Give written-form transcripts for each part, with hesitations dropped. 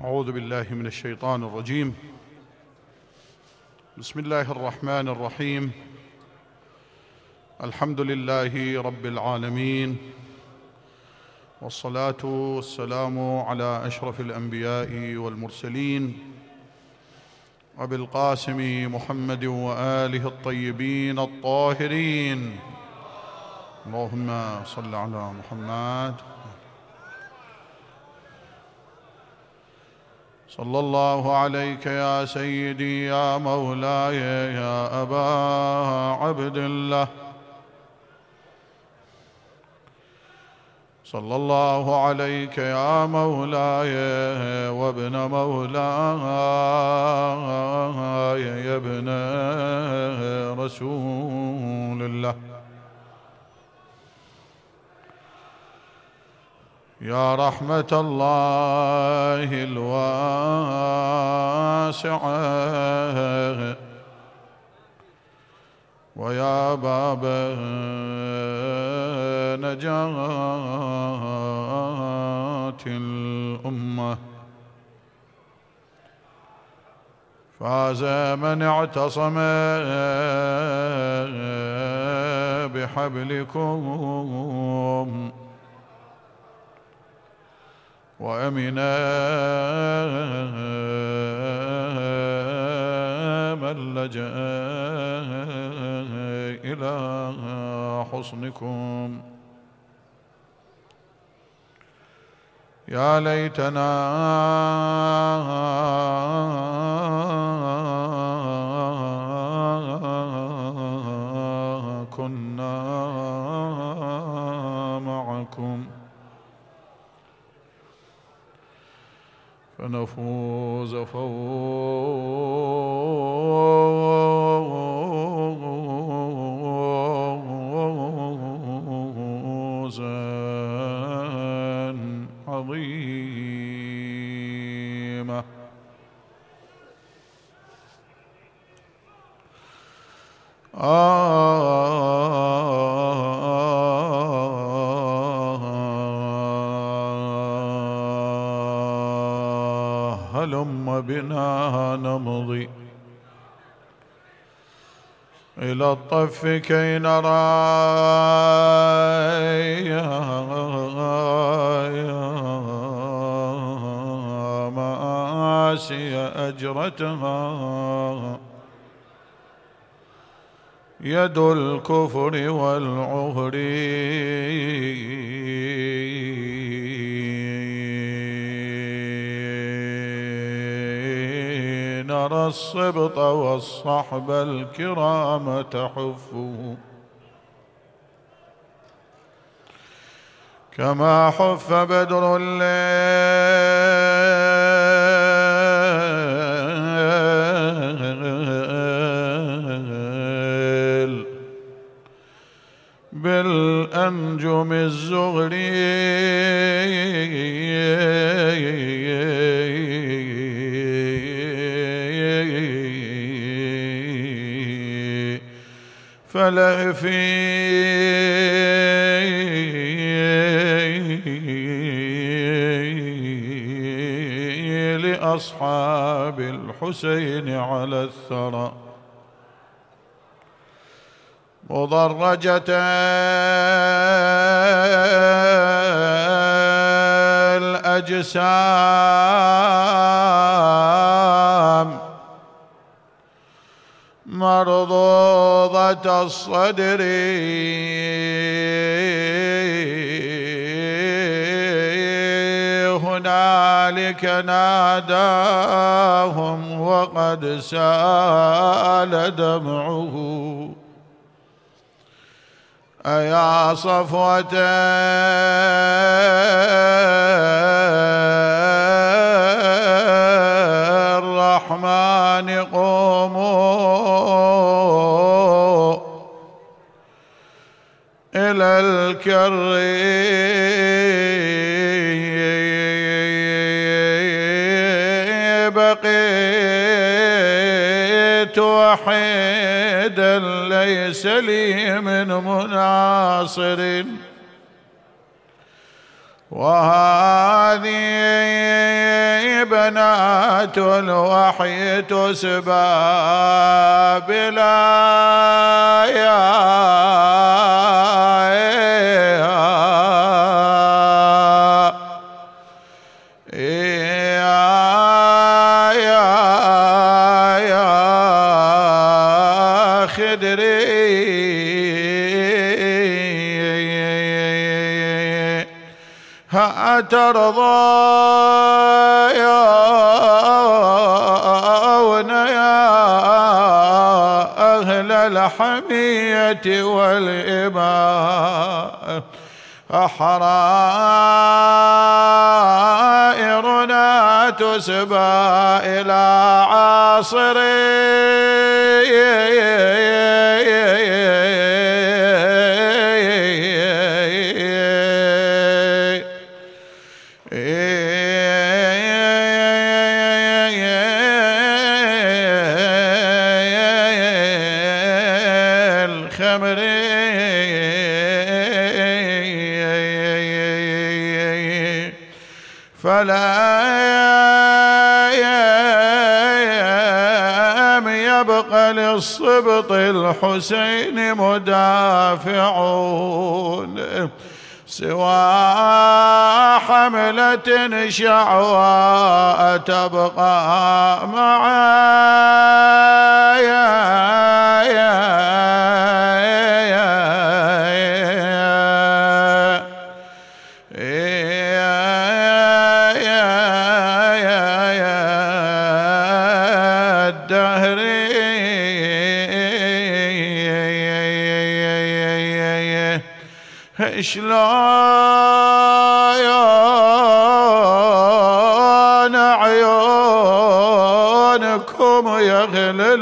أعوذ بالله من الشيطان الرجيم. بسم الله الرحمن الرحيم. الحمد لله رب العالمين، والصلاة والسلام على أشرف الأنبياء والمرسلين أبي القاسم محمد وآله الطيبين الطاهرين. اللهم صل على محمد. صلى الله عليك يا سيدي يا مولاي يا أبا عبد الله. صلى الله عليك يا مولاي وابن مولاي يا ابن رسول الله. يا رحمة الله الواسعة ويا باب نجاة الأمة، فاز من اعتصم بحبلكم وأمنا من لجأ إلى حصنكم. يا ليتنا كنا معكم فنفوز فوزا عظيما. هلم بنا نمضي إلى الطف كي نرى مآسي أجرتها يد الكفر والعهر. نرى الصبط والصحب الكرام تحفه كما حف بدر الليل بالأنجم الزغري. فلهفي لأصحاب الحسين على الثرى مضرجة الأجسام مرضوضة الصدر هنالك ناداهم وقد سال دمعه. أيا صفوة الرحمن قوموا إلى الكر بقيت وحيدا ليس لي من مناصر وهذه بنات الوحي تسبى بلا ترضون يا أهل الحمية والإباء حرائرنا تسبى إلى عاصري فلا يبقى للصبط الحسين مدافعون سوى حملة شعواء تبقى معايا شلون عيونكم يغلل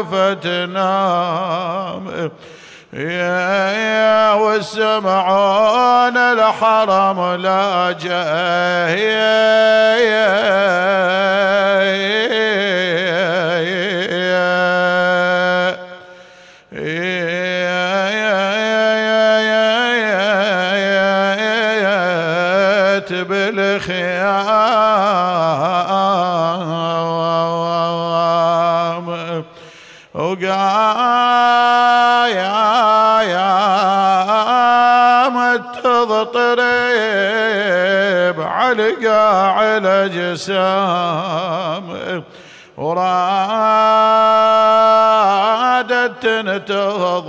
وفتنام يا والسمعون الحرم لا بالخيام وقايا تضطرب على قاع الأجسام ورادت تنتهض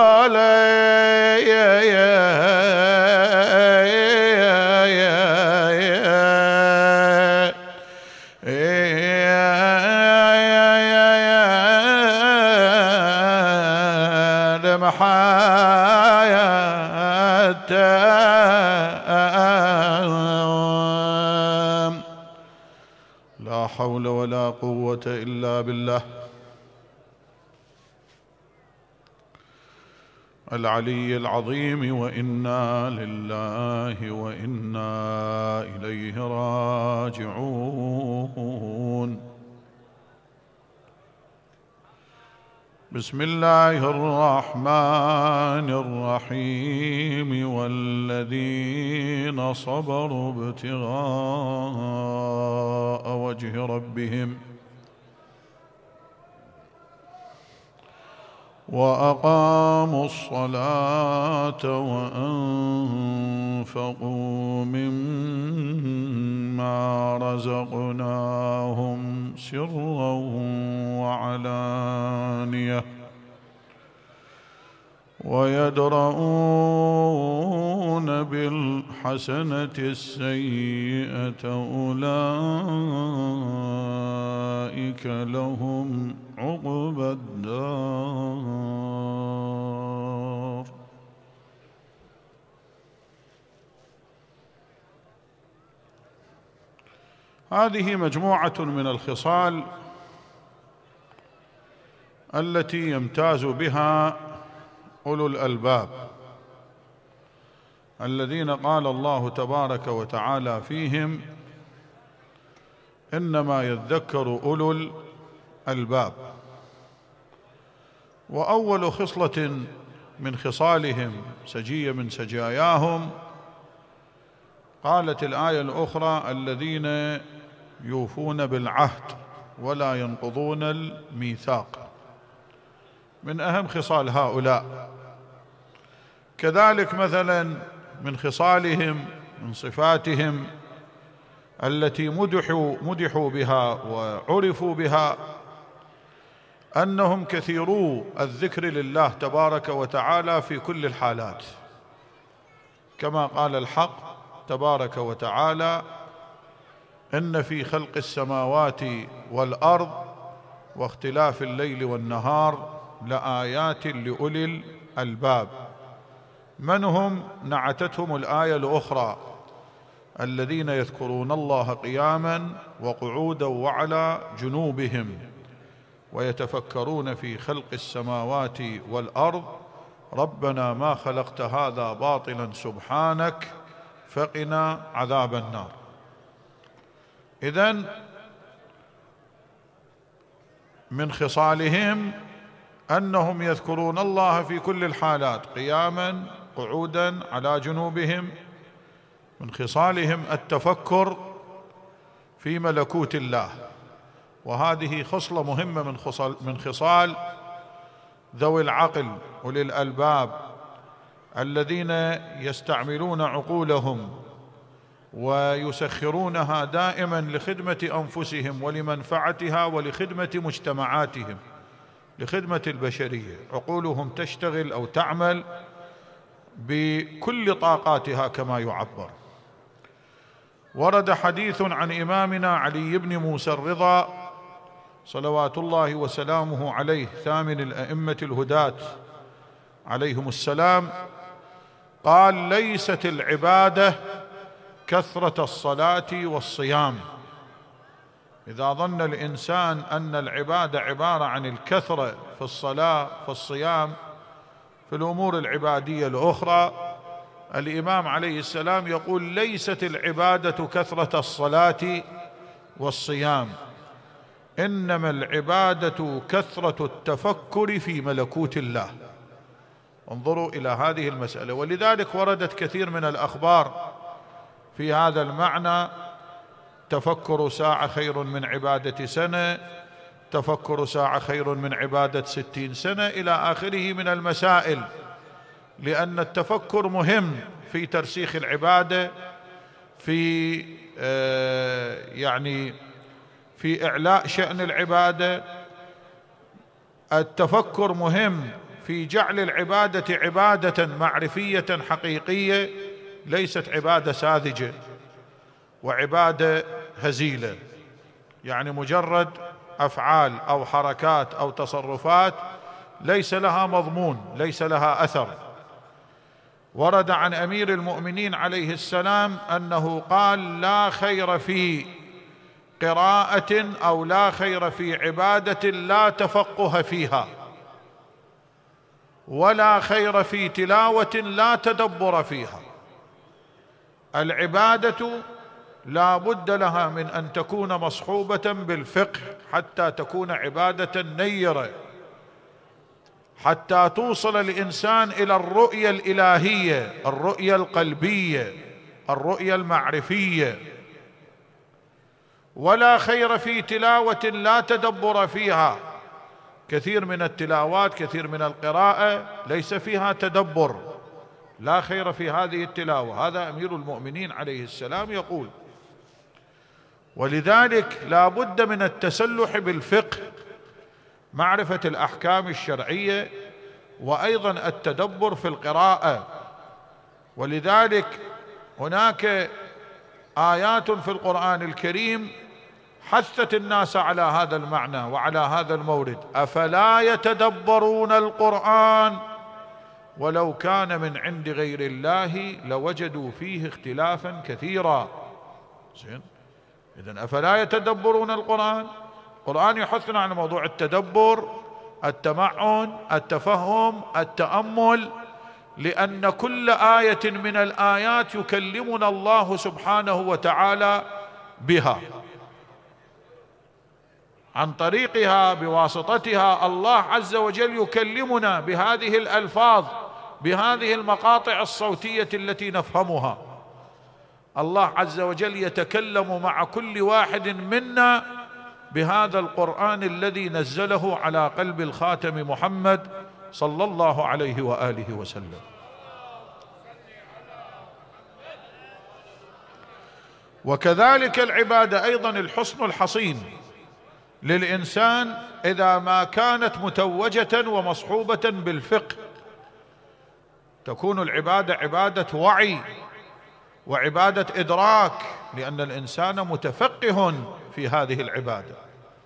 لا حول ولا قوة إلا بالله العلي العظيم. وإنا لله وإنا إليه راجعون. بسم الله الرحمن الرحيم. والذين صبروا ابتغاء وجه ربهم وأقاموا الصلاة وأنفقوا مما رزقناهم سرا وعلانية ويدرؤون بالحسنة السيئة أولئك لهم عقبى الدار. هذه مجموعة من الخصال التي يمتاز بها أولو الألباب الذين قال الله تبارك وتعالى فيهم إنما يذكر أولو الألباب. وأول خصلة من خصالهم سجية من سجاياهم قالت الآية الأخرى الذين يوفون بالعهد ولا ينقضون الميثاق، من أهم خصال هؤلاء. كذلك مثلا من خصالهم، من صفاتهم التي مدحوا بها وعرفوا بها، أنهم كثيرو الذكر لله تبارك وتعالى في كل الحالات، كما قال الحق تبارك وتعالى: إن في خلق السماوات والأرض واختلاف الليل والنهار لآيات لأولي الألباب. من هم؟ نعتتهم الآية الأخرى: الذين يذكرون الله قياما وقعودا وعلى جنوبهم ويتفكرون في خلق السماوات والأرض ربنا ما خلقت هذا باطلا سبحانك فقنا عذاب النار. إذن من خصالهم أنهم يذكرون الله في كل الحالات، قياما قعودا على جنوبهم. من خصالهم التفكر في ملكوت الله، وهذه خصلة مهمة من خصال ذوي العقل أولي الألباب الذين يستعملون عقولهم ويسخرونها دائما لخدمة أنفسهم ولمنفعتها ولخدمة مجتمعاتهم، لخدمة البشرية. عقولهم تشتغل أو تعمل بكل طاقاتها كما يعبر. ورد حديث عن إمامنا علي بن موسى الرضا صلوات الله وسلامه عليه، ثامن الأئمة الهداة عليهم السلام، قال: ليست العبادة كثرة الصلاة والصيام. إذا ظن الإنسان أن العبادة عبارة عن الكثرة في الصلاة في الصيام في الأمور العبادية الأخرى، الإمام عليه السلام يقول: ليست العبادة كثرة الصلاة والصيام، إنما العبادة كثرة التفكر في ملكوت الله. انظروا إلى هذه المسألة. ولذلك وردت كثير من الأخبار في هذا المعنى: تفكر ساعة خير من عبادة سنة، تفكر ساعة خير من عبادة 60 سنة، إلى آخره من المسائل، لأن التفكر مهم في ترسيخ العبادة، في في إعلاء شأن العبادة. التفكر مهم في جعل العبادة عبادة معرفية حقيقية، ليست عبادة ساذجة وعبادة هزيلة، يعني مجرد أفعال أو حركات أو تصرفات ليس لها مضمون، ليس لها أثر. ورد عن أمير المؤمنين عليه السلام أنه قال: لا خير في قراءة أو لا خير في عبادة لا تفقه فيها، ولا خير في تلاوة لا تدبر فيها. العبادة لا بد لها من أن تكون مصحوبة بالفقه حتى تكون عبادة نيرة، حتى توصل الإنسان إلى الرؤية الإلهية، الرؤية القلبية، الرؤية المعرفية. ولا خير في تلاوة لا تدبر فيها، كثير من التلاوات، كثير من القراءة ليس فيها تدبر، لا خير في هذه التلاوة. هذا أمير المؤمنين عليه السلام يقول. ولذلك لا بد من التسلح بالفقه، معرفة الأحكام الشرعية، وأيضا التدبر في القراءة. ولذلك هناك آيات في القرآن الكريم حثت الناس على هذا المعنى وعلى هذا المورد: أفلا يتدبرون القرآن ولو كان من عند غير الله لوجدوا فيه اختلافا كثيرا. زين، إذن أفلا يتدبرون القرآن؟ القرآن يحثنا على موضوع التدبر، التمعن، التفهم، التأمل، لأن كل آية من الآيات يكلمنا الله سبحانه وتعالى بها، عن طريقها بواسطتها الله عز وجل يكلمنا بهذه الألفاظ، بهذه المقاطع الصوتية التي نفهمها. الله عز وجل يتكلم مع كل واحد منا بهذا القرآن الذي نزله على قلب الخاتم محمد صلى الله عليه وآله وسلم. وكذلك العبادة أيضا الحصن الحصين للإنسان إذا ما كانت متوجة ومصحوبة بالفقه، تكون العبادة عبادة وعي وعبادة إدراك، لأن الإنسان متفقه في هذه العبادة.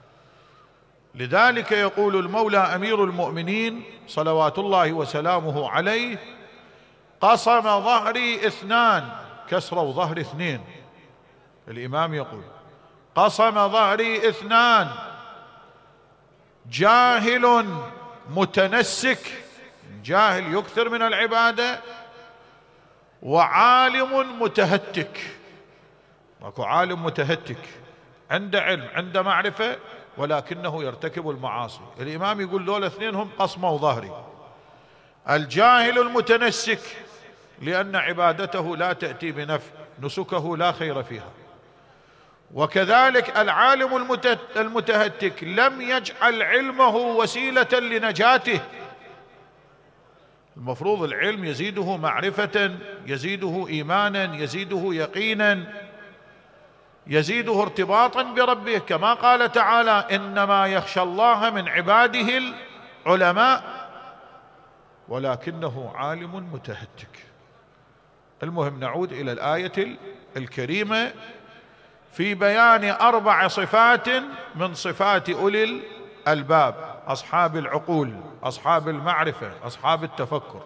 لذلك يقول المولى أمير المؤمنين صلوات الله وسلامه عليه: قصم ظهري اثنان، كسروا ظهر اثنين. الإمام يقول: قصم ظهري اثنان، جاهل متنسك، جاهل يكثر من العبادة، وعالم متهتك. اكو عالم متهتك عنده علم عنده معرفة ولكنه يرتكب المعاصي. الإمام يقول دول اثنين هم قصموا ظهري: الجاهل المتنسك لأن عبادته لا تأتي بنفع، نسكه لا خير فيها، وكذلك العالم المتهتك لم يجعل علمه وسيلة لنجاته. المفروض العلم يزيده معرفة، يزيده إيمانا، يزيده يقينا، يزيده ارتباطا بربه، كما قال تعالى: إنما يخشى الله من عباده العلماء، ولكنه عالم متهتك. المهم نعود إلى الآية الكريمة في بيان 4 صفات من صفات أولي الألباب، أصحاب العقول، أصحاب المعرفة، أصحاب التفكر.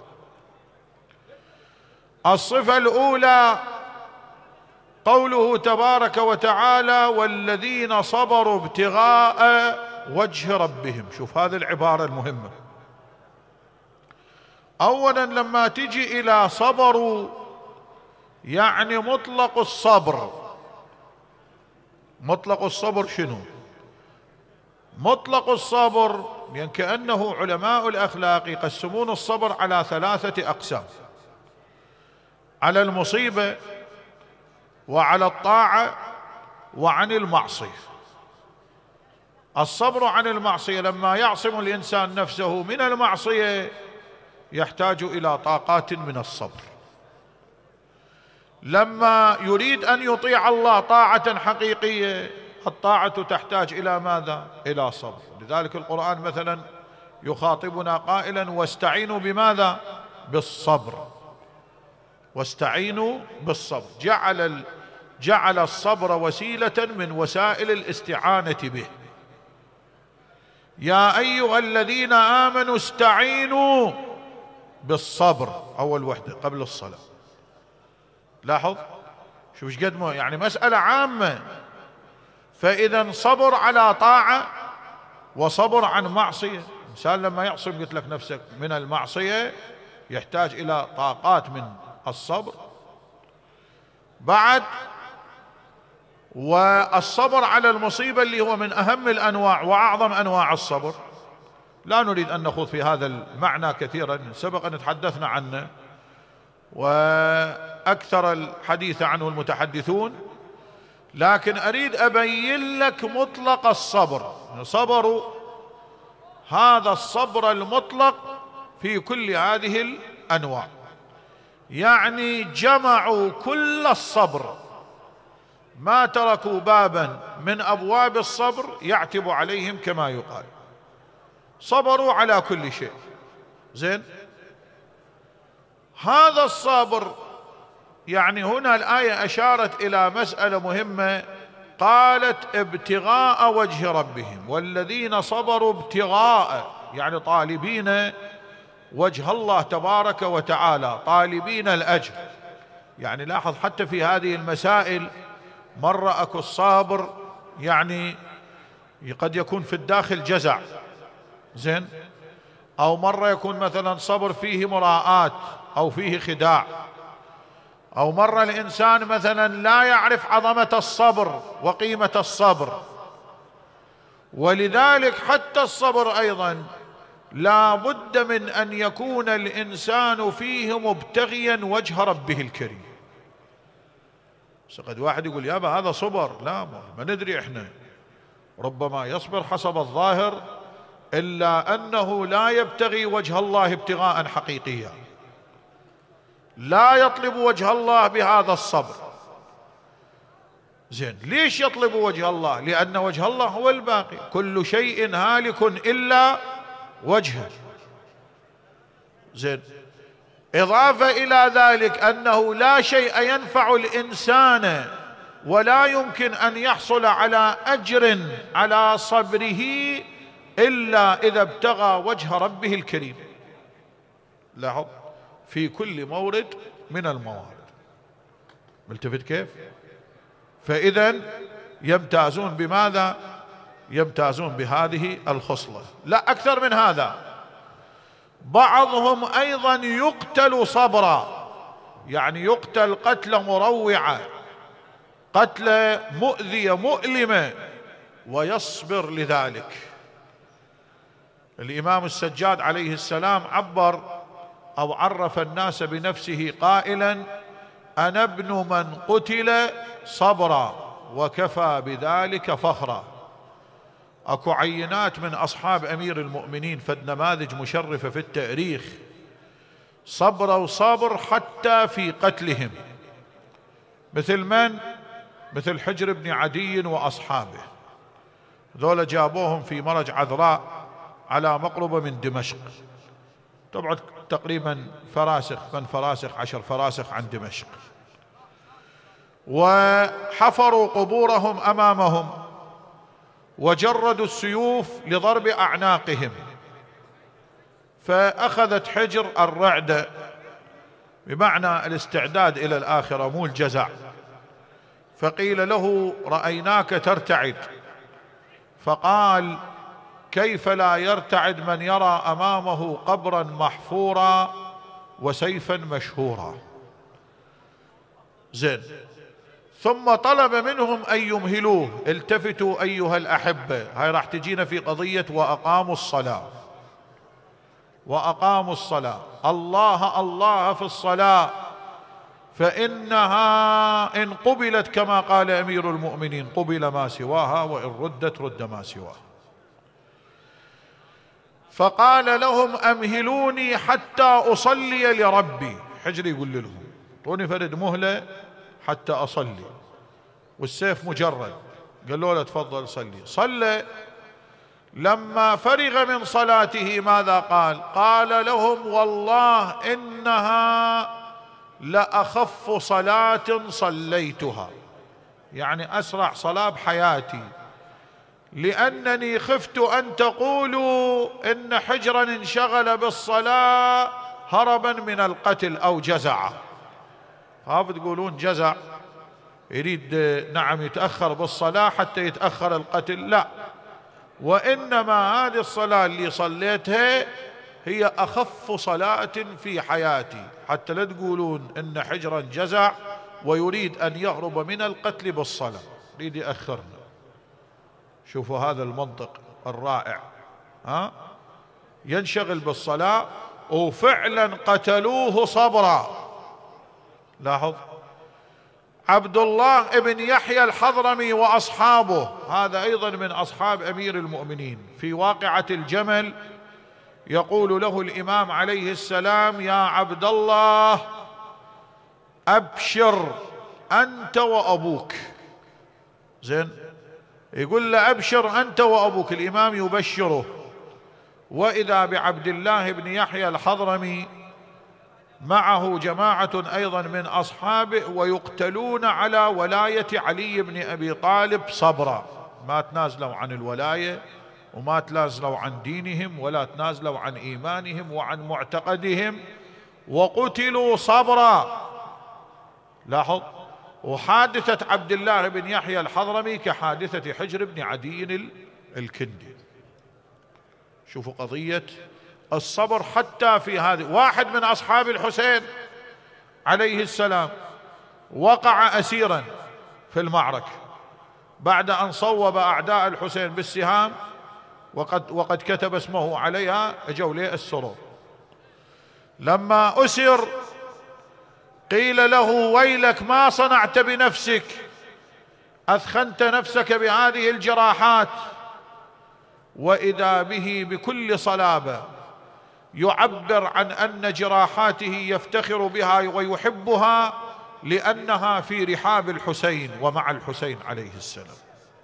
الصفة الأولى قوله تبارك وتعالى: والذين صبروا ابتغاء وجه ربهم. شوف هذه العبارة المهمة. أولا لما تجي إلى صبروا يعني مطلق الصبر. مطلق الصبر شنو؟ مطلق الصبر يعني كأنه علماء الأخلاق يقسمون الصبر على 3 أقسام: على المصيبة، وعلى الطاعة، وعن المعصية. الصبر عن المعصية لما يعصم الإنسان نفسه من المعصية يحتاج إلى طاقات من الصبر. لما يريد أن يطيع الله طاعة حقيقية، الطاعة تحتاج إلى ماذا؟ إلى صبر. لذلك القرآن مثلا يخاطبنا قائلا: واستعينوا بماذا؟ بالصبر. واستعينوا بالصبر. جعل الصبر وسيلة من وسائل الاستعانة به. يا أيها الذين آمنوا استعينوا بالصبر، أول وحدة قبل الصلاة. لاحظ شوف ايش قد يعني مسألة عامة. فإذا صبر على طاعة وصبر عن معصية. الإنسان لما يعصم قلت لك نفسك من المعصية يحتاج إلى طاقات من الصبر. بعد والصبر على المصيبة اللي هو من أهم الأنواع وأعظم أنواع الصبر. لا نريد أن نخوض في هذا المعنى كثيرا، سبق أن تحدثنا عنه وأكثر الحديث عنه المتحدثون، لكن أريد أبين لك مطلق الصبر. صبروا هذا الصبر المطلق في كل هذه الأنواع، يعني جمعوا كل الصبر، ما تركوا بابا من أبواب الصبر يعتب عليهم كما يقال. صبروا على كل شيء. زين، هذا الصبر يعني هنا الآية أشارت إلى مسألة مهمة، قالت ابتغاء وجه ربهم. والذين صبروا ابتغاء يعني طالبين وجه الله تبارك وتعالى، طالبين الأجر. يعني لاحظ حتى في هذه المسائل مرة أكو الصابر يعني قد يكون في الداخل جزع، زين، أو مرة يكون مثلا صبر فيه مراءات أو فيه خداع، أو مرة الإنسان مثلا لا يعرف عظمة الصبر وقيمة الصبر. ولذلك حتى الصبر أيضا لا بد من أن يكون الإنسان فيه مبتغيا وجه ربه الكريم. بس قد واحد يقول يابا هذا صبر، لا ما ندري احنا، ربما يصبر حسب الظاهر، إلا أنه لا يبتغي وجه الله ابتغاء حقيقيا، لا يطلب وجه الله بهذا الصبر. زين، ليش يطلب وجه الله؟ لأن وجه الله هو الباقي، كل شيء هالك إلا وجهه. زين، إضافة إلى ذلك أنه لا شيء ينفع الإنسان ولا يمكن أن يحصل على أجر على صبره إلا إذا ابتغى وجه ربه الكريم. لاحظ، في كل مورد من الموارد. ملتفت كيف؟ فإذا يمتازون بماذا؟ يمتازون بهذه الخصلة. لا أكثر من هذا، بعضهم أيضا يقتل صبرا، يعني يقتل قتلة مروعة، قتلة مؤذية مؤلمة، ويصبر لذلك. الإمام السجاد عليه السلام عبر أو عرف الناس بنفسه قائلا: أنا ابن من قتل صبرا وكفى بذلك فخرا. اكو عينات من أصحاب أمير المؤمنين فد نماذج مشرفة في التاريخ، صبروا صبر حتى في قتلهم، مثل من؟ مثل حجر بن عدي وأصحابه. ذولا جابوهم في مرج عذراء على مقربة من دمشق، طبعا تقريبا فراسخ، من فراسخ 10 فراسخ عن دمشق، وحفروا قبورهم أمامهم وجردوا السيوف لضرب أعناقهم، فأخذت حجر الرعدة، بمعنى الاستعداد إلى الآخرة مو الجزع، فقيل له: رأيناك ترتعد. فقال: كيف لا يرتعد من يرى أمامه قبرا محفورا وسيفا مشهورا. زين، ثم طلب منهم أن يمهلوه. التفتوا أيها الأحبة، هاي راح تجينا في قضية وأقاموا الصلاة. وأقاموا الصلاة، الله الله في الصلاة، فإنها إن قبلت كما قال أمير المؤمنين قبل ما سواها، وإن ردت رد ما سواها. فقال لهم: أمهلوني حتى أصلي لربي. حجري يقول لهم: طوني فرد مهلة حتى أصلي، والسيف مجرد. قالوا له: تفضل صلي. صلى. لما فرغ من صلاته ماذا قال؟ قال لهم: والله إنها لأخف صلاة صليتها، يعني أسرع صلاة بحياتي، لأنني خفت أن تقولوا إن حجرا انشغل بالصلاة هربا من القتل أو جزع. خاف تقولون جزع يريد نعم يتأخر بالصلاة حتى يتأخر القتل، لا، وإنما هذه الصلاة اللي صليتها هي أخف صلاة في حياتي، حتى لا تقولون إن حجرا جزع ويريد أن يهرب من القتل بالصلاة، يريد يأخرنا. شوفوا هذا المنطق الرائع، ينشغل بالصلاة، وفعلا قتلوه صبرا. لاحظ، عبد الله ابن يحيى الحضرمي وأصحابه، هذا أيضا من أصحاب أمير المؤمنين، في واقعة الجمل يقول له الإمام عليه السلام: يا عبد الله أبشر أنت وأبوك. زين، يقول له: أبشر أنت وأبوك. الإمام يبشره، وإذا بعبد الله بن يحيى الحضرمي معه جماعة أيضا من أصحابه، ويقتلون على ولاية علي بن أبي طالب صبرا، ما تنازلوا عن الولاية وما تنازلوا عن دينهم ولا تنازلوا عن إيمانهم وعن معتقدهم، وقتلوا صبرا. لاحظ، وحادثة عبد الله بن يحيى الحضرمي كحادثة حجر بن عدي الكندي. شوفوا قضية الصبر حتى في هذه. واحد من أصحاب الحسين عليه السلام وقع أسيرا في المعركة بعد أن صوب أعداء الحسين بالسهام، وقد كتب اسمه عليها، اجوا ليه السرور. لما أسر قيل له ويلك ما صنعت بنفسك، أثخنت نفسك بهذه الجراحات، وإذا به بكل صلابة يعبر عن أن جراحاته يفتخر بها ويحبها لأنها في رحاب الحسين ومع الحسين عليه السلام،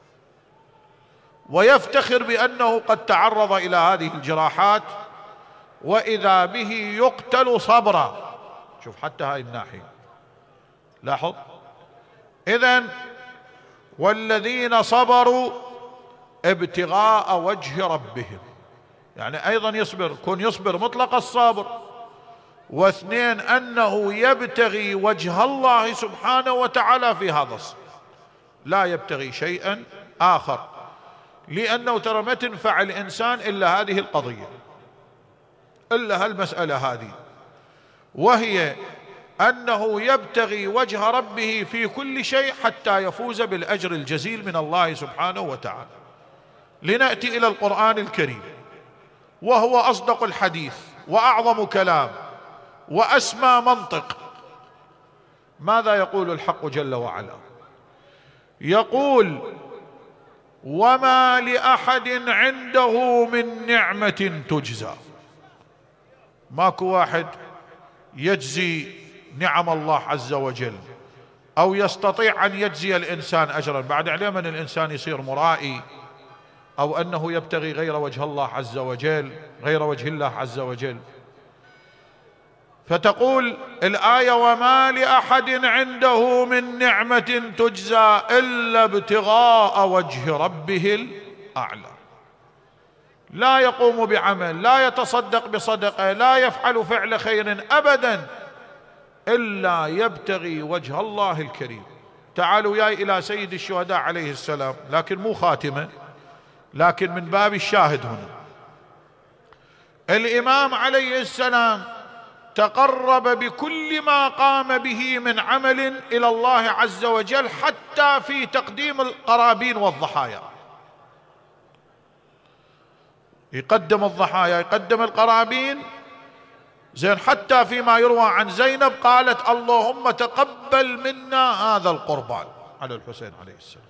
ويفتخر بأنه قد تعرض إلى هذه الجراحات، وإذا به يقتل صبرا. شوف حتى هاي الناحية لاحظ. إذن والذين صبروا ابتغاء وجه ربهم، يعني أيضا يصبر، كن يصبر مطلق الصبر، واثنين أنه يبتغي وجه الله سبحانه وتعالى في هذا الصبر، لا يبتغي شيئا آخر، لأنه ترى ما تنفع الإنسان إلا هذه القضية، إلا هالمسألة هذه، وهي أنه يبتغي وجه ربه في كل شيء حتى يفوز بالأجر الجزيل من الله سبحانه وتعالى. لنأتي إلى القرآن الكريم، وهو أصدق الحديث وأعظم كلام وأسمى منطق. ماذا يقول الحق جل وعلا؟ يقول: وما لأحد عنده من نعمة تجزى. ماكو واحد يجزي نعم الله عز وجل أو يستطيع أن يجزي الإنسان أجرا، بعد عليه من الإنسان يصير مرائي أو أنه يبتغي غير وجه الله عز وجل، غير وجه الله عز وجل. فتقول الآية: وما لأحد عنده من نعمة تجزى إلا ابتغاء وجه ربه الأعلى. لا يقوم بعمل، لا يتصدق بصدقة، لا يفعل فعل خير أبدا إلا يبتغي وجه الله الكريم. تعالوا ياي إلى سيد الشهداء عليه السلام، لكن مو خاتمة، لكن من باب الشاهد هنا. الإمام عليه السلام تقرب بكل ما قام به من عمل إلى الله عز وجل، حتى في تقديم القرابين والضحايا، يقدم الضحايا يقدم القرابين. زين، حتى فيما يروى عن زينب قالت: اللهم تقبل منا هذا القربان على الحسين عليه السلام.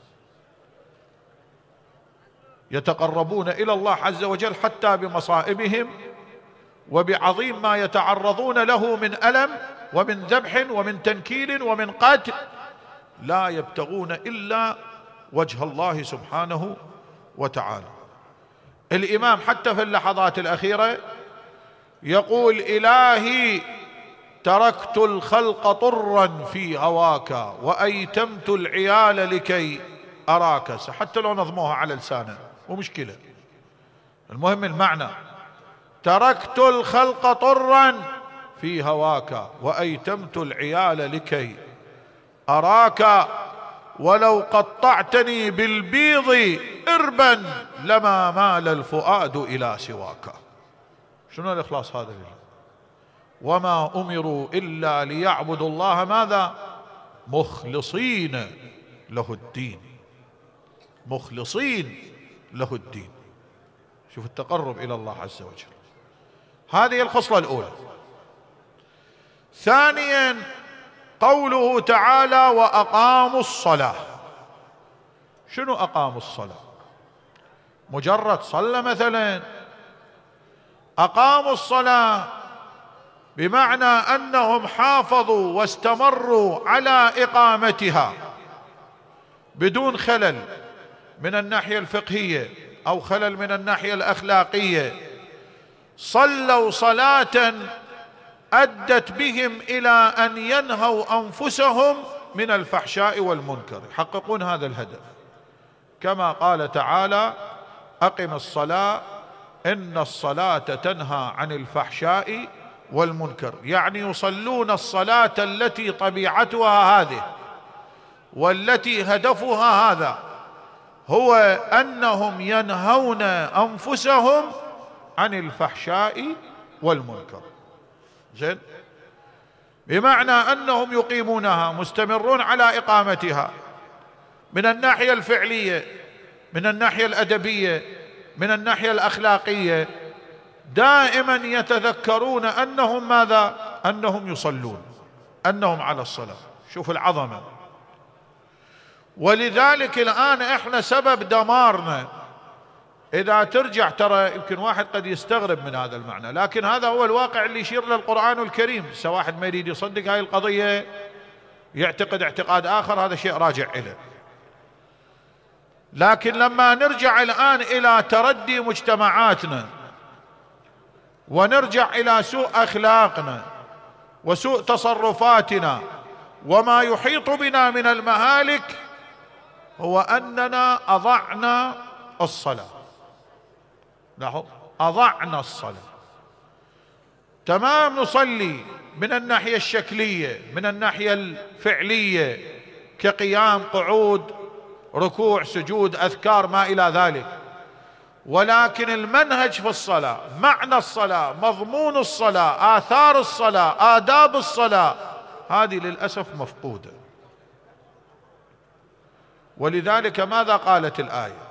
يتقربون إلى الله عز وجل حتى بمصائبهم وبعظيم ما يتعرضون له من ألم ومن ذبح ومن تنكيل ومن قتل، لا يبتغون إلا وجه الله سبحانه وتعالى. الإمام حتى في اللحظات الأخيرة يقول: إلهي تركت الخلق طرا في هواك وأيتمت العيال لكي أراك. حتى لو نظموها على لسانه ومشكلة، المهم المعنى: تركت الخلق طرا في هواك وأيتمت العيال لكي أراك، ولو قطعتني بالبيض إربا لما مال الفؤاد إلى سواك. شنو الإخلاص هذا؟ وما أمروا إلا ليعبدوا الله ماذا؟ مخلصين له الدين، مخلصين له الدين. شوف التقرب إلى الله عز وجل. هذه الخصلة الأولى. ثانيا قوله تعالى: وأقاموا الصلاة. شنو أقاموا الصلاة؟ مجرد صلى مثلا؟ أقاموا الصلاة بمعنى أنهم حافظوا واستمروا على إقامتها بدون خلل من الناحية الفقهية أو خلل من الناحية الأخلاقية. صلوا صلاة أدت بهم إلى أن ينهوا أنفسهم من الفحشاء والمنكر، يحققون هذا الهدف، كما قال تعالى: أقم الصلاة إن الصلاة تنهى عن الفحشاء والمنكر. يعني يصلون الصلاة التي طبيعتها هذه والتي هدفها هذا، هو أنهم ينهون أنفسهم عن الفحشاء والمنكر. زين، بمعنى أنهم يقيمونها، مستمرون على إقامتها من الناحية الفعلية، من الناحية الأدبية، من الناحية الأخلاقية، دائما يتذكرون أنهم ماذا؟ أنهم يصلون. أنهم على الصلاة. شوف العظمة. ولذلك الآن إحنا سبب دمارنا، إذا ترجع ترى يمكن واحد قد يستغرب من هذا المعنى، لكن هذا هو الواقع اللي يشير للقرآن الكريم. سواء واحد ما يريد يصدق هاي القضية، يعتقد اعتقاد آخر، هذا شيء راجع إليه. لكن لما نرجع الآن إلى تردي مجتمعاتنا، ونرجع إلى سوء أخلاقنا وسوء تصرفاتنا وما يحيط بنا من المهالك، هو أننا أضعنا الصلاة. لاحظ، أضعنا الصلاة. تمام، نصلي من الناحية الشكلية، من الناحية الفعلية، كقيام، قعود، ركوع، سجود، أذكار، ما إلى ذلك. ولكن المنهج في الصلاة، معنى الصلاة، مضمون الصلاة، آثار الصلاة، آداب الصلاة، هذه للأسف مفقودة. ولذلك ماذا قالت الآية؟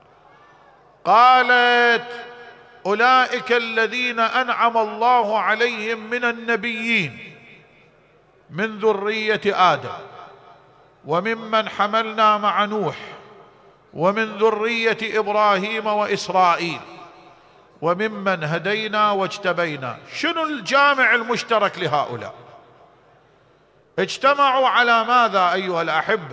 قالت: أولئك الذين أنعم الله عليهم من النبيين من ذرية آدم وممن حملنا مع نوح ومن ذرية إبراهيم وإسرائيل وممن هدينا واجتبينا. شنو الجامع المشترك لهؤلاء؟ اجتمعوا على ماذا أيها الأحبة؟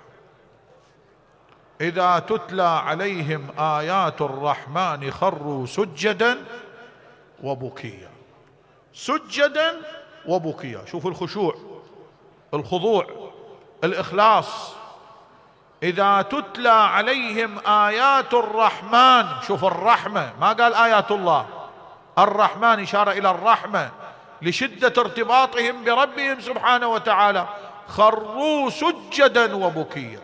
إذا تتلى عليهم آيات الرحمن خروا سجدا وبكيا. سجدا وبكيا. شوفوا الخشوع، الخضوع، الإخلاص. إذا تتلى عليهم آيات الرحمن، شوف الرحمة، ما قال آيات الله، الرحمن إشارة إلى الرحمة لشدة ارتباطهم بربهم سبحانه وتعالى. خروا سجدا وبكيا،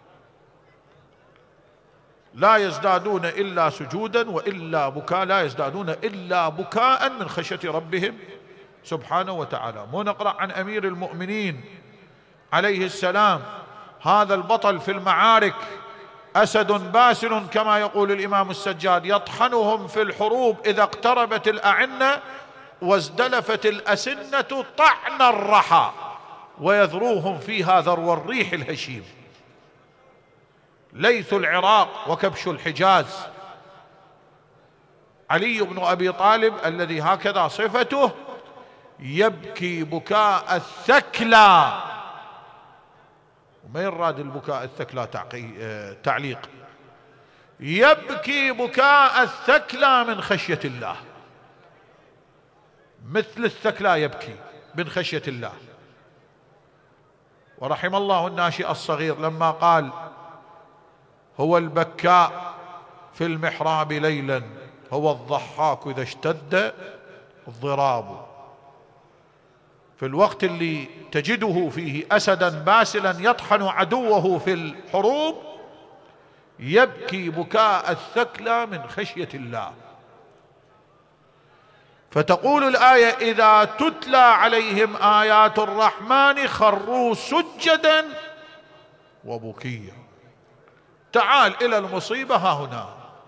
لا يزدادون إلا سجودا وإلا بكاء، لا يزدادون إلا بكاء من خشية ربهم سبحانه وتعالى. مو نقرأ عن أمير المؤمنين عليه السلام، هذا البطل في المعارك، أسد باسل كما يقول الإمام السجاد، يطحنهم في الحروب إذا اقتربت الأعنة وازدلفت الأسنة طعن الرحى، ويذروهم فيها ذرو الريح الهشيم. ليث العراق وكبش الحجاز. علي بن أبي طالب الذي هكذا صفته، يبكي بكاء الثكلى. وما يراد البكاء الثكلى تعليق، يبكي بكاء الثكلى من خشية الله، مثل الثكلى يبكي من خشية الله. ورحم الله الناشئ الصغير لما قال: هو البكاء في المحراب ليلا، هو الضحاك إذا اشتد الضراب. في الوقت اللي تجده فيه أسدا باسلا يطحن عدوه في الحروب، يبكي بكاء الثكلى من خشية الله. فتقول الآية: إذا تتلى عليهم آيات الرحمن خروا سجدا وبكيا. تعال إلى المصيبة ها هنا: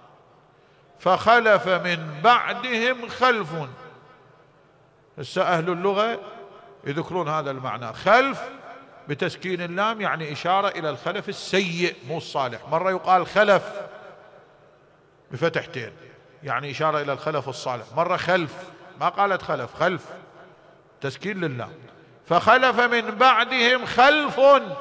فخلف من بعدهم خلف. هسه أهل اللغة يذكرون هذا المعنى، خلف بتسكين اللام يعني إشارة إلى الخلف السيء مو الصالح. مرة يقال خلف بفتحتين يعني إشارة إلى الخلف الصالح، مرة خلف، ما قالت خلف، خلف تسكين لله. فخلف من بعدهم خلف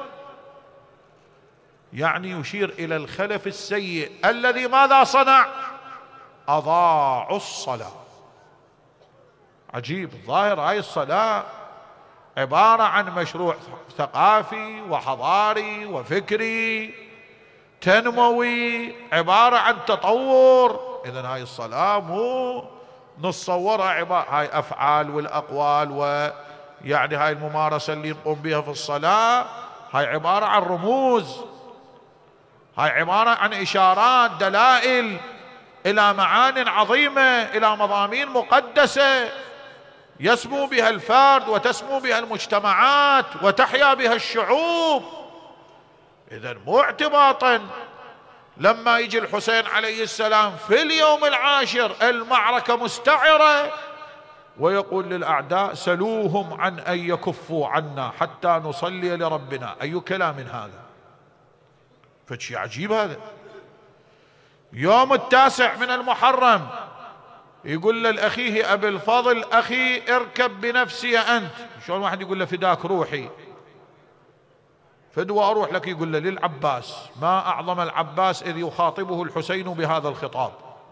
يعني يشير إلى الخلف السيء الذي ماذا صنع؟ أضاعوا الصلاة. عجيب، ظاهر هاي الصلاة عبارة عن مشروع ثقافي وحضاري وفكري تنموي، عبارة عن تطور. إذن هاي الصلاة مو نتصورها عبارة، هاي أفعال والأقوال ويعني هاي الممارسة اللي نقوم بها في الصلاة، هاي عبارة عن رموز، هاي عبارة عن إشارات، دلائل إلى معان عظيمة، إلى مضامين مقدسة يسمو بها الفرد وتسمو بها المجتمعات وتحيا بها الشعوب. إذن مو اعتباطا لما يجي الحسين عليه السلام في اليوم العاشر المعركة مستعرة، ويقول للأعداء سلوهم عن أن يكفوا عنا حتى نصلي لربنا. أي كلام هذا؟ فشي عجيب هذا. يوم 9 من المحرم يقول لأخيه أبي الفضل أخي اركب بنفسي أنت. شلون واحد يقول له فداك روحي، فدوى أروح لك، يقول له للعباس. ما أعظم العباس إذ يخاطبه الحسين بهذا الخطاب.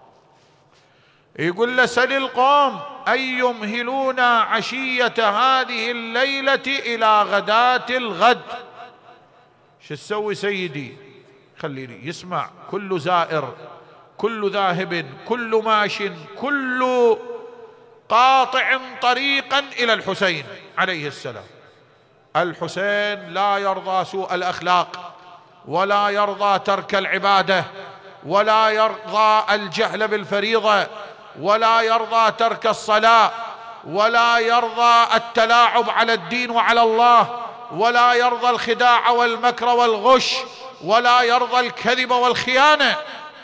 يقول له سل القوم أن يمهلونا عشية هذه الليلة إلى غداة الغد. شو تسوي سيدي؟ خليني يسمع كل زائر، كل ذاهب، كل ماش، كل قاطع طريقا إلى الحسين عليه السلام. الحسين لا يرضى سوء الأخلاق، ولا يرضى ترك العبادة، ولا يرضى الجهل بالفريضة، ولا يرضى ترك الصلاة، ولا يرضى التلاعب على الدين وعلى الله، ولا يرضى الخداع والمكر والغش، ولا يرضى الكذب والخيانة.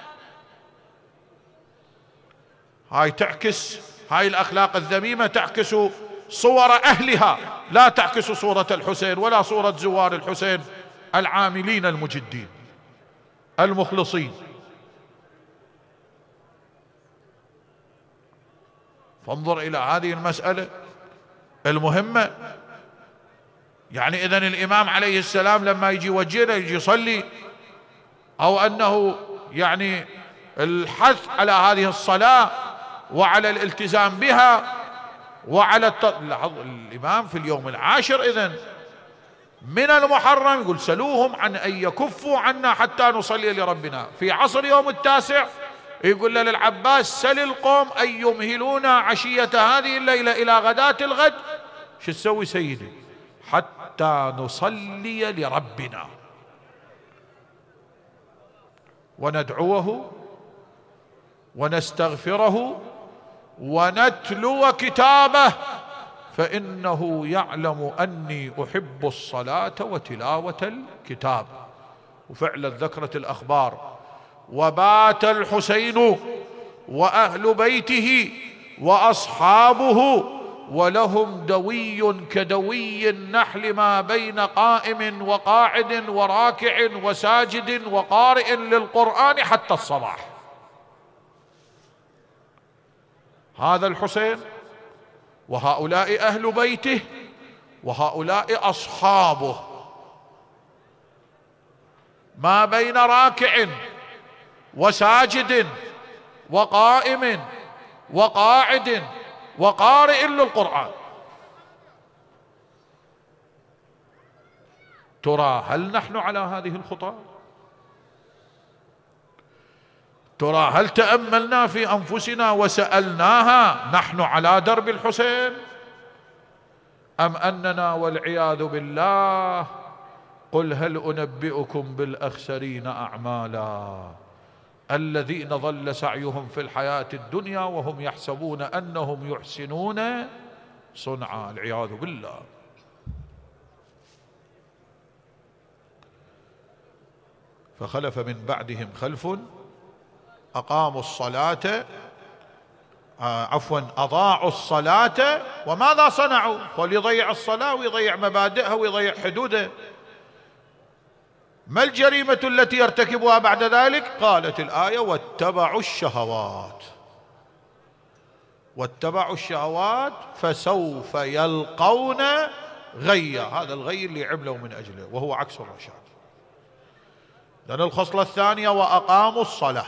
هاي الأخلاق الذميمة تعكس صور أهلها، لا تعكس صورة الحسين ولا صورة زوار الحسين العاملين المجدين المخلصين. فانظر إلى هذه المسألة المهمة. يعني إذن الإمام عليه السلام لما يجي يوجهنا يجي يصلي، أو أنه يعني الحث على هذه الصلاة وعلى الالتزام بها وعلى الإمام في اليوم 10 إذن من المحرم يقول سلوهم عن أن يكفوا عنا حتى نصلي لربنا. في عصر يوم 9 يقول للعباس سل القوم أن يمهلونا عشية هذه الليلة إلى غداة الغد. شو تسوي سيدي؟ حتى نصلي لربنا وندعوه ونستغفره ونتلو كتابه، فإنه يعلم أني أحب الصلاة وتلاوة الكتاب. وفعلا ذكرت الأخبار وبات الحسين وأهل بيته وأصحابه ولهم دوي كدوي النحل ما بين قائم وقاعد وراكع وساجد وقارئ للقرآن حتى الصباح. هذا الحسين وهؤلاء أهل بيته وهؤلاء أصحابه ما بين راكع وساجد وقائم وقاعد وقارئ للقرآن. ترى هل نحن على هذه الخطى؟ ترى هل تأملنا في أنفسنا وسألناها نحن على درب الحسين، أم أننا والعياذ بالله قل هل أنبئكم بالأخسرين أعمالا الذين ضل سعيهم في الحياة الدنيا وهم يحسبون أنهم يحسنون صنعا. العياذ بالله. فخلف من بعدهم خلف أقاموا الصلاة أضاعوا الصلاة. وماذا صنعوا؟ وليضيع الصلاة ويضيع مبادئها ويضيع حدودها. ما الجريمة التي يرتكبها بعد ذلك؟ قالت الآية واتبعوا الشهوات. واتبعوا الشهوات فسوف يلقون غيا. هذا الغي اللي عملوا من أجله وهو عكس الرشاد. لأن الخصلة الثانية وأقاموا الصلاة.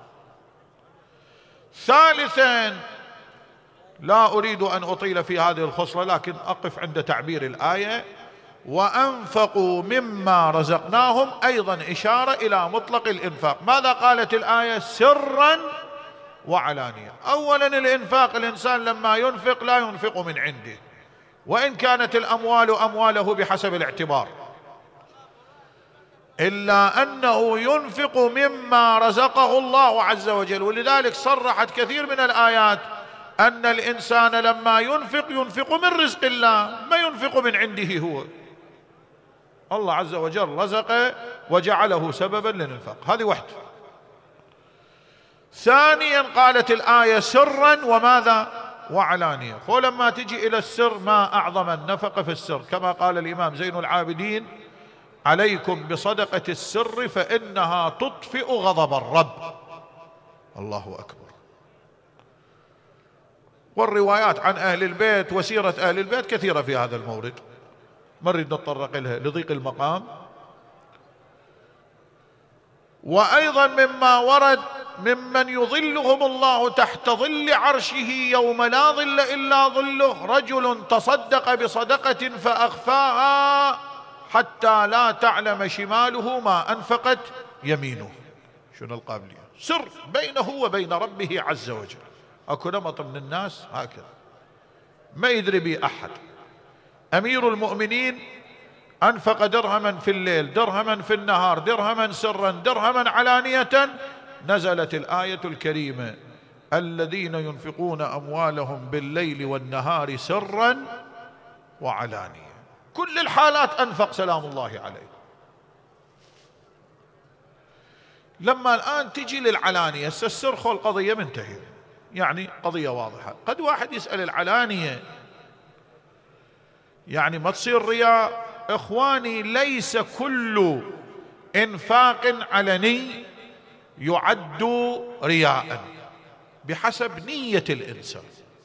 ثالثا، لا أريد أن أطيل في هذه الخصلة لكن أقف عند تعبير الآية وأنفقوا مما رزقناهم، أيضا إشارة إلى مطلق الإنفاق. ماذا قالت الآية؟ سرا وعلانية. أولا الإنفاق، الإنسان لما ينفق لا ينفق من عنده، وإن كانت الأموال أمواله بحسب الاعتبار، إلا أنه ينفق مما رزقه الله عز وجل. ولذلك صرحت كثير من الآيات أن الإنسان لما ينفق من رزق الله، ما ينفق من عنده هو. الله عز وجل رزقه وجعله سببا للإنفاق. هذه واحدة. ثانيا قالت الآية سرا وماذا؟ وعلانية. ولما تجي إلى السر ما أعظم النفقة في السر، كما قال الإمام زين العابدين: عليكم بصدقة السر فإنها تطفئ غضب الرب. الله أكبر. والروايات عن أهل البيت وسيرة أهل البيت كثيرة في هذا المورد، ما نريد نتطرق لها لضيق المقام. وأيضا مما ورد ممن يظلهم الله تحت ظل عرشه يوم لا ظل إلا ظله: رجل تصدق بصدقة فأخفاها حتى لا تعلم شماله ما أنفقت يمينه. شنو القابلية؟ سر بينه وبين ربه عز وجل. أكو نمط من الناس هكذا ما يدري به أحد. أمير المؤمنين أنفق درهما في الليل، درهما في النهار، درهما سرا، درهما علانية، نزلت الآية الكريمة: الذين ينفقون أموالهم بالليل والنهار سرا وعلانية. كل الحالات أنفق سلام الله عليه. لما الآن تجي للعلانية، السر خو القضية منتهية، يعني قضية واضحة. قد واحد يسأل: العلانية يعني ما تصير رياء؟ إخواني، ليس كل إنفاق علني يعد رياء، بحسب نية الإنسان.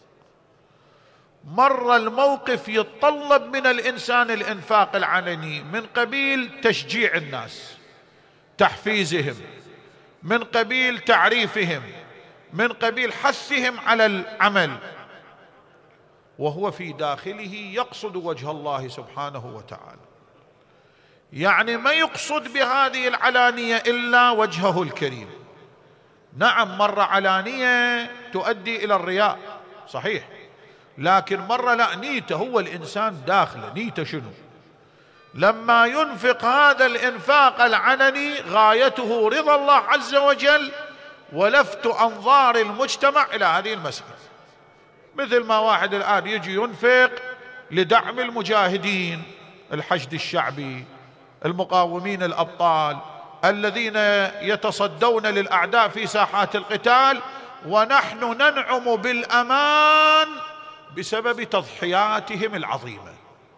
مر الموقف يتطلب من الإنسان الإنفاق العلني من قبيل تشجيع الناس، تحفيزهم، من قبيل تعريفهم، من قبيل حثهم على العمل، وهو في داخله يقصد وجه الله سبحانه وتعالى. يعني ما يقصد بهذه العلانية إلا وجهه الكريم. نعم، مرة علانية تؤدي إلى الرياء صحيح، لكن مرة لا، نيته هو الإنسان داخله، نيته شنو؟ لما ينفق هذا الإنفاق العلني غايته رضا الله عز وجل ولفت أنظار المجتمع إلى هذه المسألة. مثل ما واحد الآن يجي ينفق لدعم المجاهدين، الحشد الشعبي، المقاومين الأبطال الذين يتصدون للأعداء في ساحات القتال، ونحن ننعم بالأمان بسبب تضحياتهم العظيمة.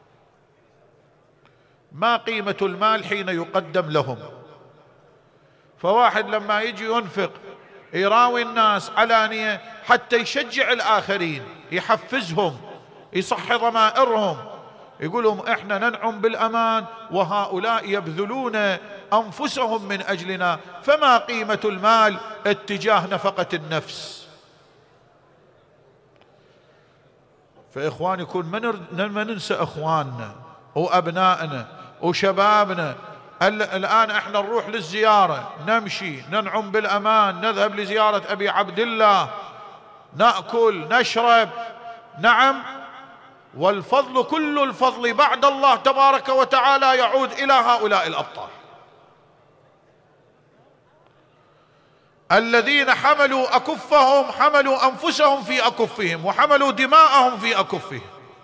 ما قيمة المال حين يقدم لهم؟ فواحد لما يجي ينفق يراوي الناس علانية حتى يشجع الآخرين، يحفزهم، يصحي ضمائرهم، يقول لهم احنا ننعم بالأمان وهؤلاء يبذلون أنفسهم من أجلنا، فما قيمة المال اتجاه نفقة النفس؟ فإخواني يكون ما ننسى إخواننا وأبنائنا وشبابنا. الآن احنا نروح للزيارة، نمشي، ننعم بالأمان، نذهب لزيارة أبي عبد الله، نأكل، نشرب، نعم، والفضل كل الفضل بعد الله تبارك وتعالى يعود إلى هؤلاء الأبطال الذين حملوا أكفهم، حملوا أنفسهم في أكفهم، وحملوا دماءهم في أكفهم.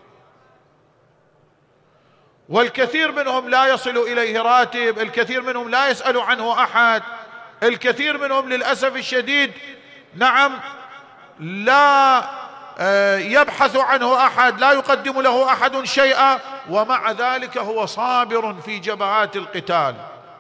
والكثير منهم لا يصل إليه راتب، الكثير منهم لا يسأل عنه أحد، الكثير منهم للأسف الشديد نعم لا يبحث عنه أحد، لا يقدم له أحد شيئا، ومع ذلك هو صابر في جبهات القتال.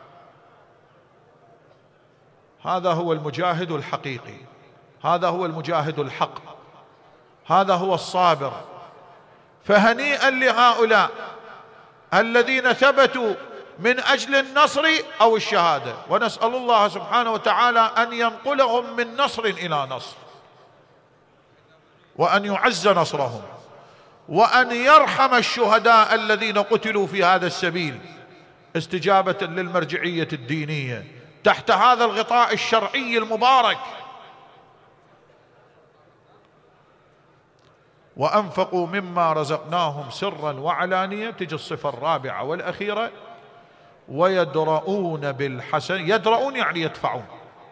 هذا هو المجاهد الحقيقي، هذا هو المجاهد الحق، هذا هو الصابر. فهنيئا لهؤلاء الذين ثبتوا من أجل النصر أو الشهادة، ونسأل الله سبحانه وتعالى أن ينقلهم من نصر إلى نصر، وأن يعز نصرهم، وأن يرحم الشهداء الذين قتلوا في هذا السبيل استجابة للمرجعية الدينية تحت هذا الغطاء الشرعي المبارك. وأنفقوا مما رزقناهم سرا وعلانية. تجي الصفة الرابعة والأخيرة: ويدرؤون بالحسنة. يدرؤون يعني يدفعون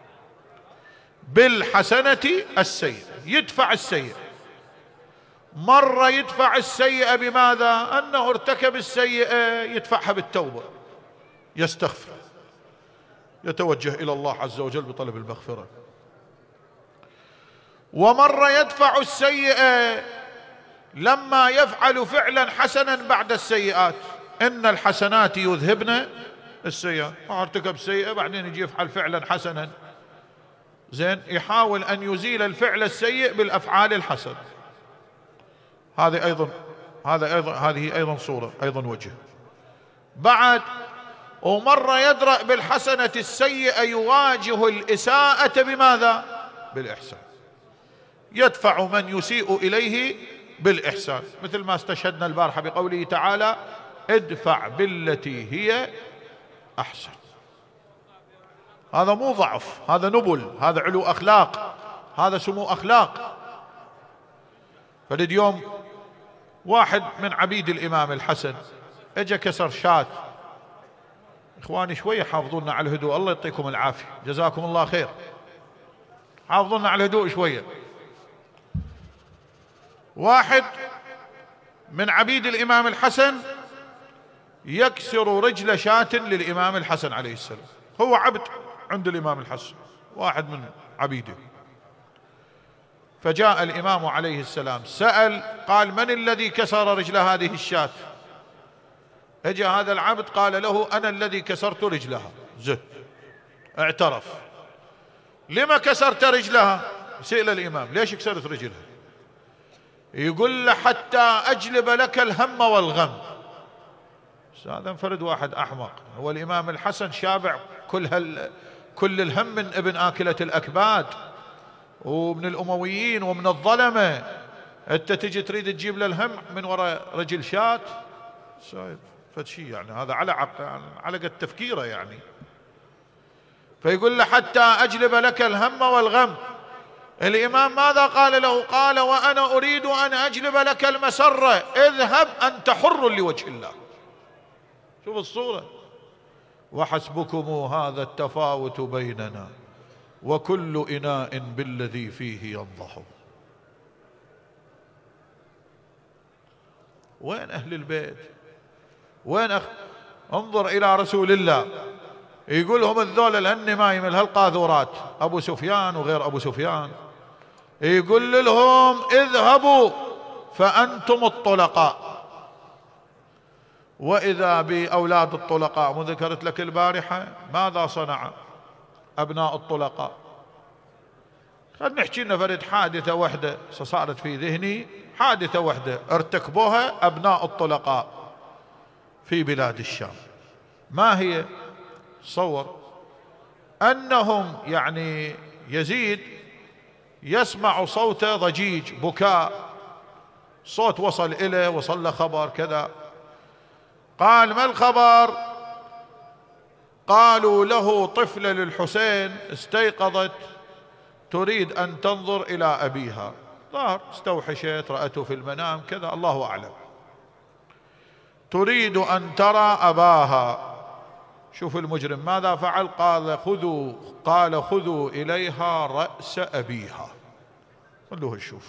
بالحسنة السيئة، يدفع السيئة. مرة يدفع السيئة بماذا؟ أنه ارتكب السيئة يدفعها بالتوبة، يستغفر، يتوجه إلى الله عز وجل بطلب المغفرة. ومرة يدفع السيئة لما يفعل فعلا حسنا بعد السيئات. إن الحسنات يذهبن السيئات. ارتكب سيئة بعدين يجي يفعل فعلا حسنا، زين، يحاول أن يزيل الفعل السيء بالأفعال الحسنة. هذه أيضا صورة، أيضا وجه. بعد ومرة يدرأ بالحسنة السيئة، يواجه الإساءة بماذا؟ بالإحسان. يدفع من يسيء إليه بالإحسان، مثل ما استشهدنا البارحة بقوله تعالى: ادفع بالتي هي أحسن. هذا مو ضعف، هذا نبل، هذا علو أخلاق، هذا سمو أخلاق. فاليوم واحد من عبيد الإمام الحسن اجى كسر شاة. إخواني شوية حافظونا على الهدوء، الله يعطيكم العافية، جزاكم الله خير، حافظونا على الهدوء شوية. واحد من عبيد الإمام الحسن يكسر رجل شاة للإمام الحسن عليه السلام، هو عبد عند الإمام الحسن، واحد من عبيده. فجاء الإمام عليه السلام سأل، قال: من الذي كسر رجل هذه الشاة؟ اجى هذا العبد قال له: أنا الذي كسرت رجلها. زد اعترف. لما كسرت رجلها؟ سئل الإمام: ليش كسرت رجلها؟ يقول له: حتى أجلب لك الهم والغم. هذا انفرد واحد أحمق. هو الإمام الحسن شابع كل الهم من ابن آكلة الأكباد ومن الأمويين ومن الظلمة، أنت تجي تريد تجيب له الهم من وراء رجل شاة؟ فشي يعني هذا على قد تفكيره يعني. فيقول له: حتى أجلب لك الهم والغم. الإمام ماذا قال له؟ قال: وأنا أريد أن أجلب لك المسرة، اذهب أنت حر لوجه الله. شوف الصورة: وحسبكم هذا التفاوت بيننا وكل إناء بالذي فيه ينضح. وين أهل البيت؟ وين انظر إلى رسول الله، يقول لهم الذول الهالنمايم الهالقاذورات، أبو سفيان وغير أبو سفيان، يقول لهم: اذهبوا فأنتم الطلقاء. وإذا بأولاد الطلقاء، مو ذكرت لك البارحة ماذا صنع أبناء الطلقاء؟ خلنا نحكي لنا فرد حادثة وحدة صارت في ذهني، حادثة وحدة ارتكبوها أبناء الطلقاء في بلاد الشام. ما هي؟ صور أنهم يعني يزيد يسمع صوت ضجيج بكاء، صوت وصل إليه، وصل له خبر كذا. قال: ما الخبر؟ قالوا له: طفلة للحسين استيقظت تريد أن تنظر إلى أبيها، ظهر استوحشت، رأته في المنام كذا، الله أعلم، تريد أن ترى أباها. شوف المجرم ماذا فعل؟ قال: خذوا إليها رأس أبيها، خلوه نشوف.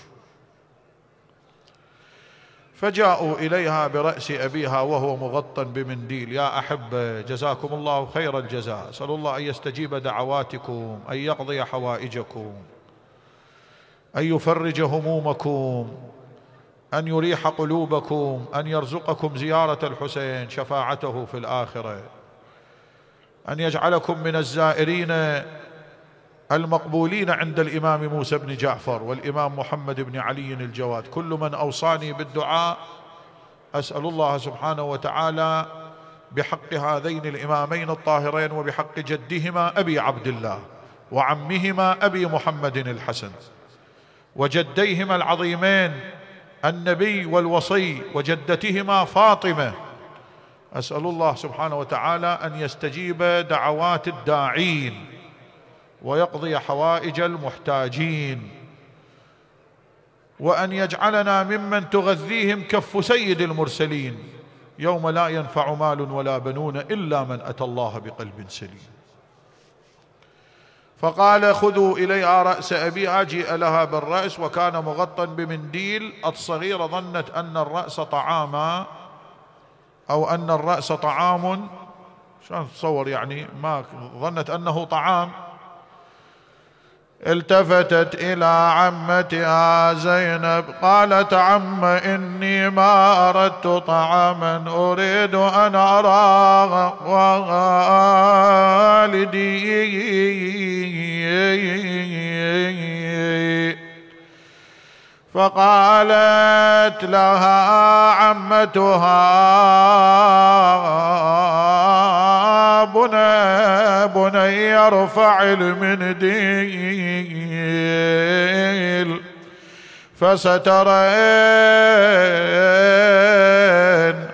فجاءوا إليها برأس أبيها وهو مغطى بمنديل. يا أحبة، جزاكم الله خير الجزاء، أسأل الله أن يستجيب دعواتكم، أن يقضي حوائجكم، أن يفرج همومكم، أن يريح قلوبكم، أن يرزقكم زيارة الحسين، شفاعته في الآخرة، أن يجعلكم من الزائرين المقبولين عند الإمام موسى بن جعفر والإمام محمد بن علي الجواد. كل من أوصاني بالدعاء أسأل الله سبحانه وتعالى بحق هذين الإمامين الطاهرين وبحق جدهما أبي عبد الله وعمهما أبي محمد الحسن وجديهما العظيمين النبي والوصي وجدتهما فاطمة، أسأل الله سبحانه وتعالى أن يستجيب دعوات الداعين ويقضي حوائج المحتاجين، وأن يجعلنا ممن تغذيهم كف سيد المرسلين يوم لا ينفع مال ولا بنون إلا من أتى الله بقلب سليم. فقال: خذوا إليها رأس أبيها. جيء لها بالرأس وكان مغطى بمنديل. الصغيرة ظنت أن الرأس طعاما أو أن الرأس طعام، شلون تتصور يعني؟ ما ظنت أنه طعام. التفتت إلى عمتها زينب قالت: عم، إني ما أردت طعاما، أريد أن أرى والدي. فقالت لها عمتها: بني ارفع المنديل فسترين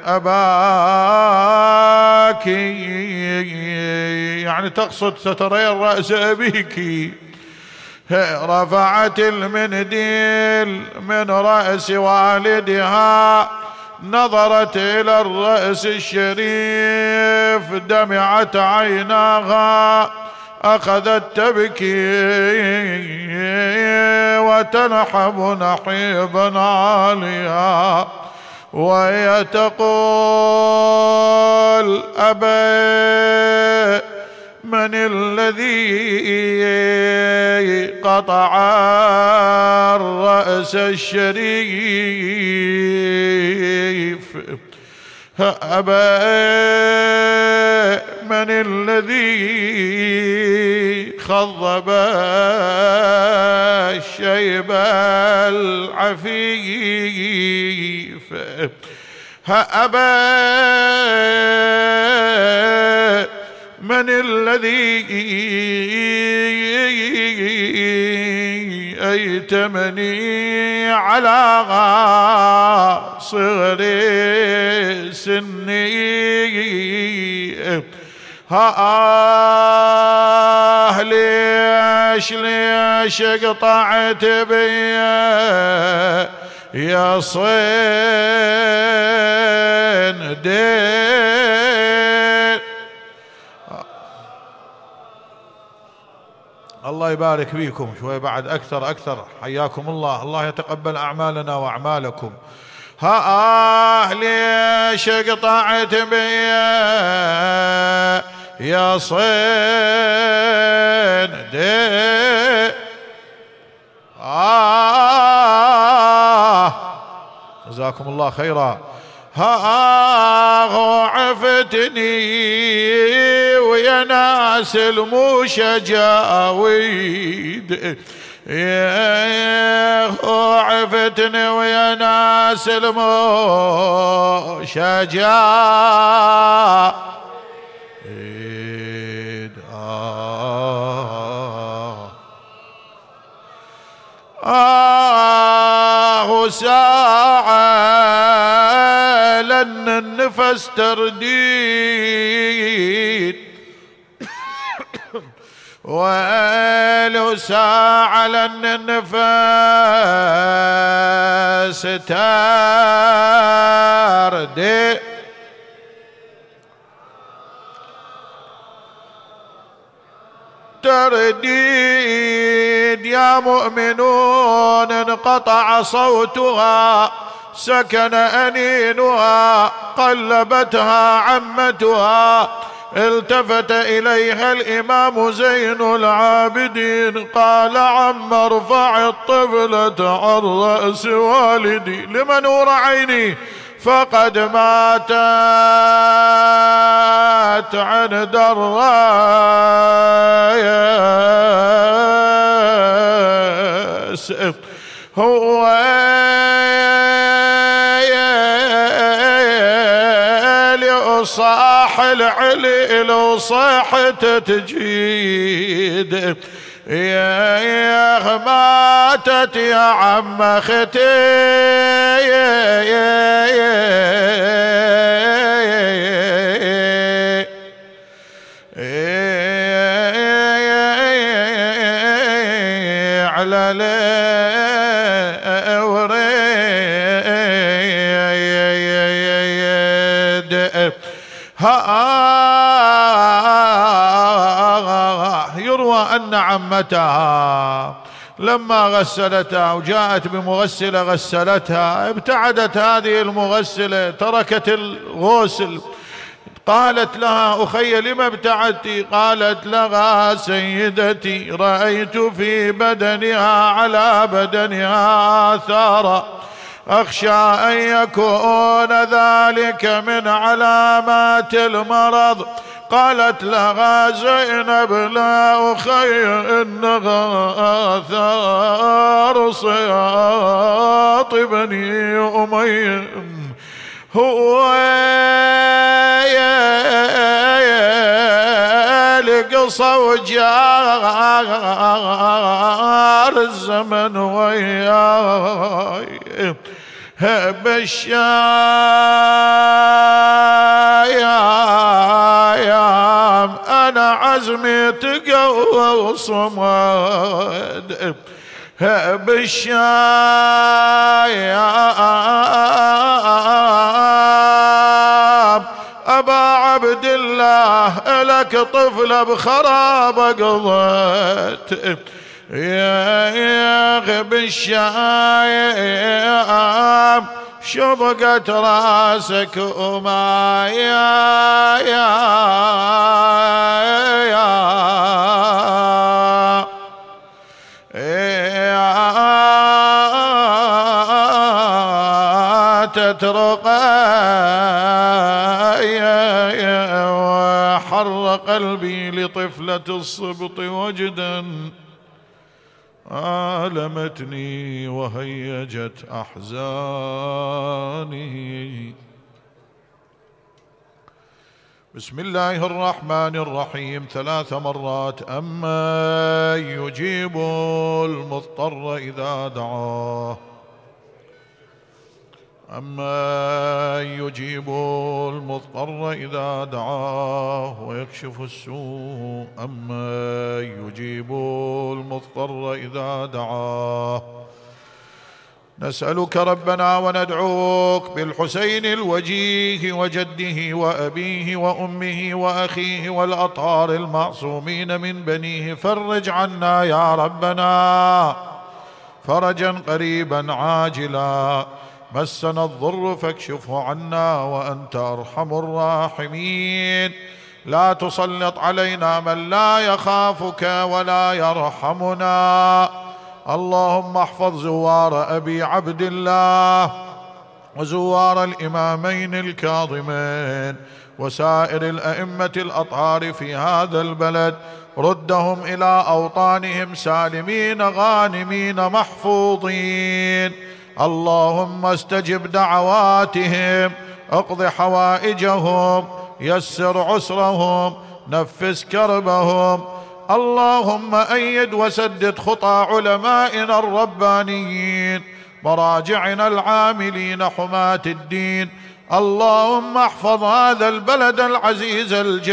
أباك، يعني تقصد سترين رأس أبيك. رفعت المنديل من رأس والدها، نظرت إلى الرأس الشريف، دمعت عيناها، أخذت تبكي وتنحب نحيبا عاليا وهي تقول: أبا، من الذي قطع الرأس الشريف؟ أبا، من الذي خضب الشيب العفيف؟ أبا، من الذي أيتمني على صغر سني؟ ليش قطعت بي يا صين دين؟ الله يبارك فيكم، شوي بعد أكثر، حياكم الله، الله يتقبل أعمالنا وأعمالكم. ليش قطعت بي يا صين دين؟ جزاكم الله خيرا. عفتني ويا ناس الموش جاويد، عفتني ويا ناس الموش جاويد. ساعة لأن النفس ترديد، ولو ساعة لأن النفس ترديد. ترديد يا مؤمنون، انقطع صوتها، سكن أنينها، قلبتها عمتها. التفت إليها الإمام زين العابدين قال: عم، ارفع الطفلة عن رأس والدي، لمن نور عيني، فقد ماتت عند الراس. هو صاح العلي لو صاحت تجيد، يا ماتت يا عم اختي على يروى أن عمتها لما غسلتها وجاءت بمغسلة غسلتها، ابتعدت هذه المغسلة، تركت الغسل، قالت لها: أخي لم ابتعدت؟ قالت لها: سيدتي رأيت في بدنها على بدنها آثارا أخشى أن يكون ذلك من علامات المرض. قالت لها زينب: لا أخي، إنها آثار صياط بني أمية، هو لقصة وجار الزمن وياي بالشايام، أنا عزمي تقوى وصمد بالشايام. أبا عبد الله لك طفلة بخراب قضت، يا بالشايام شبقت راسك وما تترق وحر قلبي لطفلة الصبط وجدا آلمتني وهيجت أحزاني. بسم الله الرحمن الرحيم 3 مرات. أما يجيب المضطر إذا دعاه، أما يجيب المضطر إذا دعاه ويكشف السوء، أما يجيب المضطر إذا دعاه. نسألك ربنا وندعوك بالحسين الوجيه وجده وأبيه وأمه وأخيه والأطهار المعصومين من بنيه، فرج عنا يا ربنا فرجا قريبا عاجلا، مسنا الضر فاكشفه عنا وأنت أرحم الراحمين. لا تسلط علينا من لا يخافك ولا يرحمنا. اللهم احفظ زوار أبي عبد الله وزوار الإمامين الكاظمين وسائر الأئمة الأطهار في هذا البلد، ردهم إلى أوطانهم سالمين غانمين محفوظين. اللهم استجب دعواتهم، اقض حوائجهم، يسر عسرهم، نفس كربهم. اللهم أيد وسدد خطى علمائنا الربانيين، مراجعنا العاملين حماة الدين. اللهم احفظ هذا البلد العزيز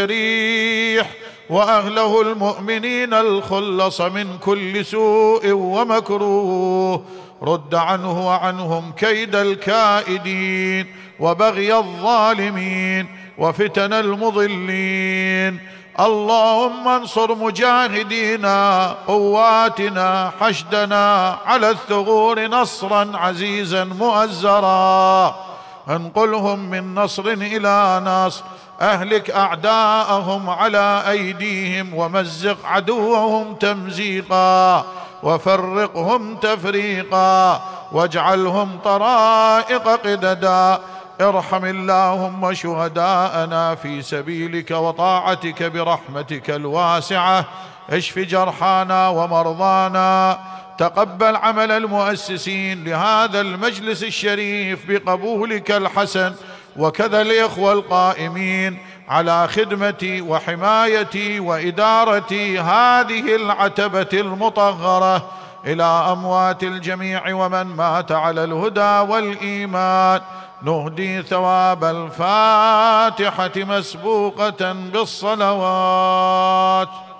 الجريح وأهله المؤمنين الخلص من كل سوء ومكروه. رد عنه وعنهم كيد الكائدين وبغي الظالمين وفتن المضلين. اللهم انصر مجاهدينا قواتنا حشدنا على الثغور نصرا عزيزا مؤزرا، انقلهم من نصر إلى نصر، أهلك أعداءهم على أيديهم ومزق عدوهم تمزيقا وفرقهم تفريقا واجعلهم طرائق قددا. ارحم اللهم شهداءنا في سبيلك وطاعتك برحمتك الواسعة، اشف جرحانا ومرضانا، تقبل عمل المؤسسين لهذا المجلس الشريف بقبولك الحسن، وكذا الإخوة القائمين على خدمة وحماية وإدارة هذه العتبة المطهرة، إلى أموات الجميع ومن مات على الهدى والإيمان. نهدي ثواب الفاتحة مسبوقة بالصلوات.